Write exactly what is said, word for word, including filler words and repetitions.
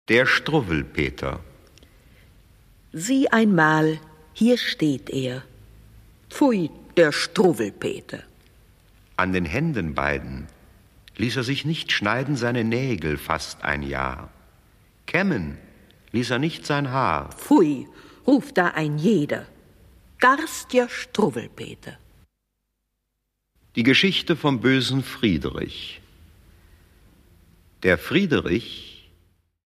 Der Struwwelpeter. Sieh einmal, hier steht er. Pfui, der Struwwelpeter. An den Händen beiden ließ er sich nicht schneiden seine Nägel fast ein Jahr. Kämmen ließ er nicht sein Haar. Pfui, ruft da ein jeder. Garstjer Struwwelpeter. Die Geschichte vom bösen Friederich. Der Friederich